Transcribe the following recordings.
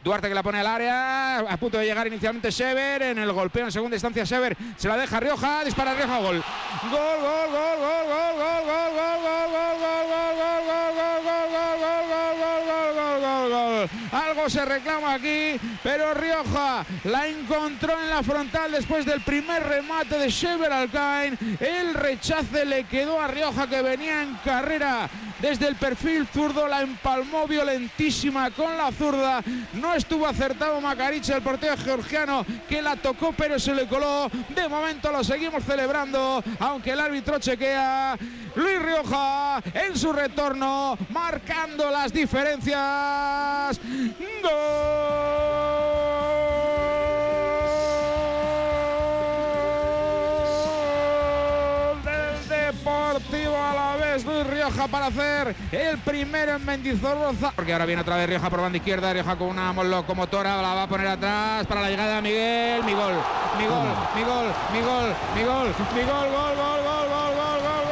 Duarte que la pone al área, a punto de llegar inicialmente Sever, en el golpeo en segunda instancia Sever, se la deja Rioja, dispara Rioja, gol. Algo se reclama aquí, pero Rioja la encontró en la frontal después del primer remate de Sever Alcain. El rechace le quedó a Rioja, que venía en carrera desde el perfil zurdo, la empalmó violentísima con la zurda. No estuvo acertado Makarice, el portero georgiano, que la tocó pero se le coló. De momento lo seguimos celebrando, aunque el árbitro chequea. Luis Rioja en su retorno, marcando las diferencias. ¡Gol del Deportivo Alavés! Luis Rioja para hacer el primero en Mendizorroza. Porque ahora viene otra vez Rioja por banda izquierda. Rioja con una locomotora, la va a poner atrás para la llegada de Miguel. Mi gol, mi gol, mi gol, mi gol, mi gol, mi gol, gol, gol, gol, gol, gol, gol, gol.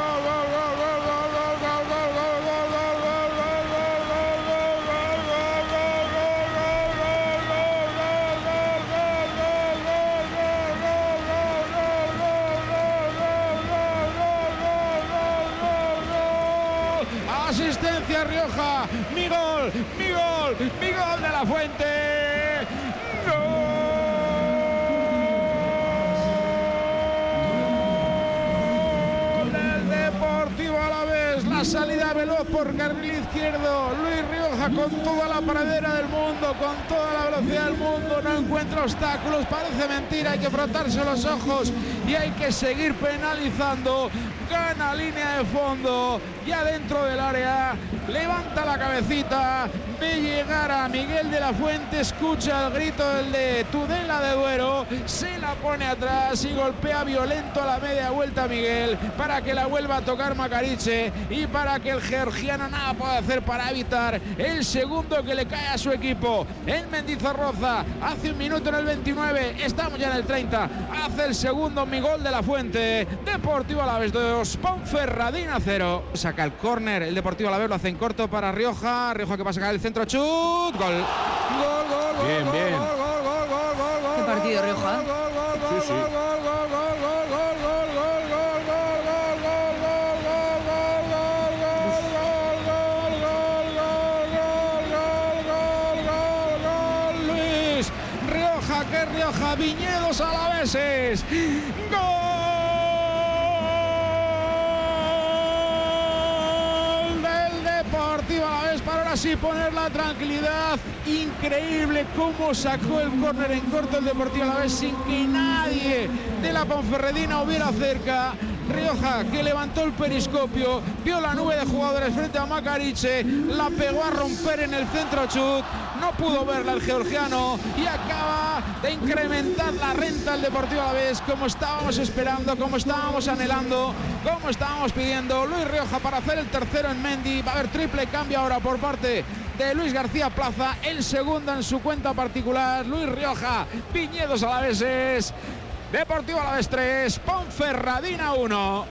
Asistencia Rioja, mi gol, mi gol, mi gol de la Fuente. Gol del Deportivo Alavés, la salida veloz por carril izquierdo. Luis Rioja con toda la pradera del mundo, con toda la velocidad del mundo, no encuentra obstáculos, parece mentira, hay que frotarse los ojos y hay que seguir penalizando. Gana línea de fondo, ya dentro del área, levanta la cabecita, ve llegar a Miguel de la Fuente, escucha el grito del de Tudela de Duero, se la pone atrás y golpea violento a la media vuelta a Miguel para que la vuelva a tocar Makarice y para que el georgiano nada pueda hacer para evitar el segundo que le cae a su equipo. En Mendizorroza, hace un minuto en el 29, estamos ya en el 30, hace el segundo mi gol de la Fuente. Deportivo Alavés 2, Ponferradina 0. Saca el córner, el Deportivo Alavés lo hace en corto para Rioja. Rioja que va a sacar el centro, chut, gol. Gol, gol, bien, gol, bien. gol, gol, gol, gol, gol. Qué partido, Rioja. Sí, sí. Luis Rioja, que Rioja, Viñedos Alaveses. ¡Gol! Deportivo Alavés para ahora sí poner la tranquilidad. Increíble cómo sacó el córner en corto el Deportivo Alavés sin que nadie de la Ponferradina hubiera cerca. Rioja, que levantó el periscopio, vio la nube de jugadores frente a Makarice, la pegó a romper en el centro chut, no pudo verla el georgiano y acaba de incrementar la renta el Deportivo Alavés, como estábamos esperando, como estábamos anhelando, como estábamos pidiendo. Luis Rioja para hacer el tercero en Mendy. Va a haber triple cambio ahora por parte de Luis García Plaza, el segundo en su cuenta particular. Luis Rioja, Viñedos Alaveses, Deportivo Alavés 3, Ponferradina 1.